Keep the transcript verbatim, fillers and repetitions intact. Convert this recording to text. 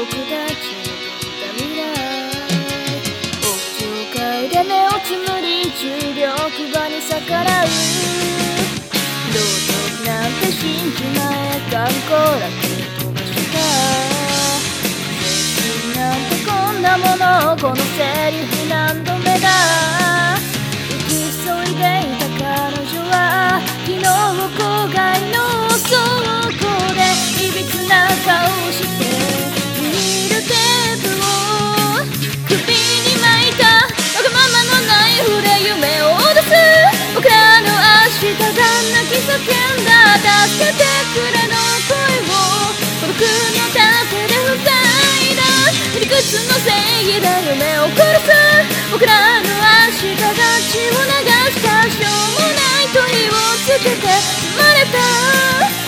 僕たちの閉じた未来、屋上階で目をつむり重力場に逆らう、道徳なんて信じまえ観光楽飛ばした精神なんてこんなもの、このセリフ何度目だ、行き急いでいた彼女は昨日郊外の倉庫でいびつな顔をしてビニールテープを首に巻いた、わがままのナイフで夢を脅す僕らの明日が泣き叫んだ、助けてくれの声を孤独の盾で塞いだ、理屈の正義で夢を殺す僕らの明日が血を流した、しょうもない問いをつけて生まれた。